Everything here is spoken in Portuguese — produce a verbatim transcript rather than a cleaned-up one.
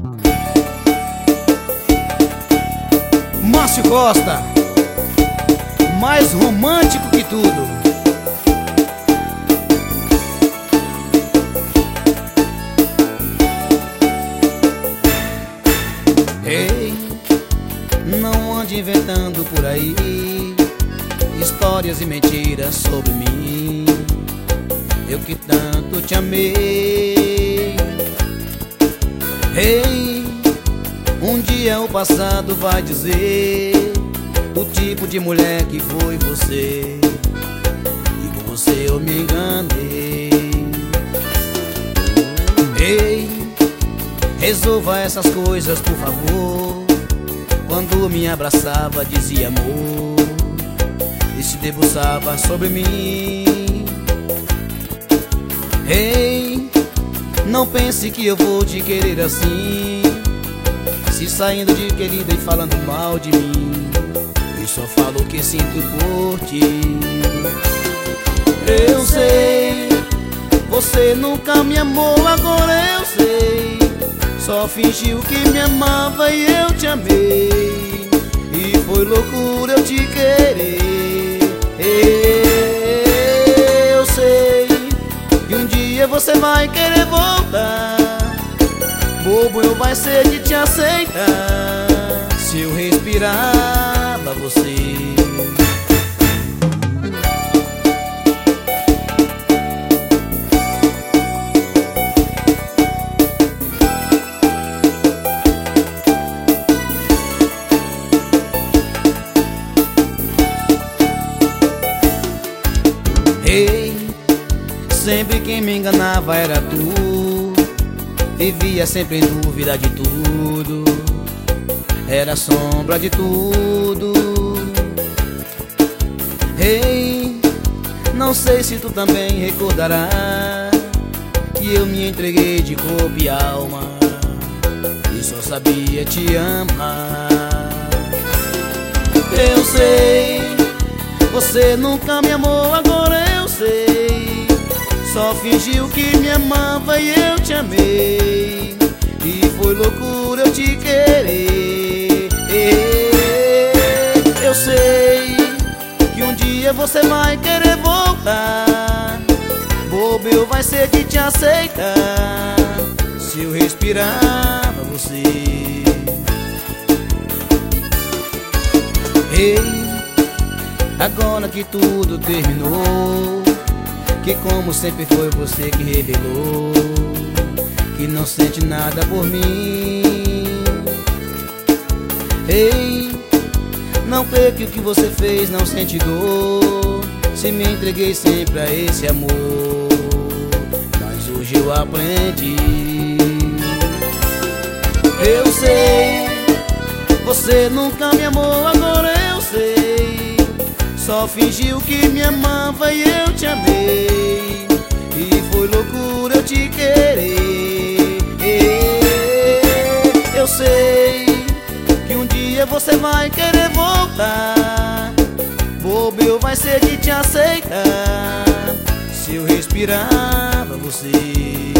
Márcio Costa, mais romântico que tudo. Ei, não ande inventando por aí histórias e mentiras sobre mim. Eu que tanto te amei. Ei, um dia o passado vai dizer o tipo de mulher que foi você, e com você eu me enganei. Ei, resolva essas coisas por favor. Quando me abraçava dizia amor e se debruçava sobre mim. Ei, não pense que eu vou te querer assim, se saindo de querida e falando mal de mim. Eu só falo o que sinto por ti. Eu sei, você nunca me amou, agora eu sei. Só fingiu que me amava e eu te amei, e foi loucura eu te querer. Eu sei que um dia você vai querer voltar. Bobo eu vai ser de te aceitar, se eu respirava você. Ei, sempre quem me enganava era tu. Vivia sempre em dúvida de tudo, era sombra de tudo. Ei, não sei se tu também recordará que eu me entreguei de corpo e alma e só sabia te amar. Eu sei, você nunca me amou, agora eu sei. Só fingiu que me amava e eu te amei, e foi loucura eu te querer. Eu sei que um dia você vai querer voltar. Bobo eu vai ser de te aceitar, se eu respirava você. Ei, agora que tudo terminou, que como sempre foi você que revelou que não sente nada por mim. Ei, não creio que o que você fez não sente dor, se me entreguei sempre a esse amor, mas hoje eu aprendi. Eu sei, você nunca me amou, agora eu sei. Só fingiu que me amava e eu te amei, e foi loucura eu te querer. Eu sei que um dia você vai querer voltar. Bobo eu vai ser de te aceitar, se eu respirava você.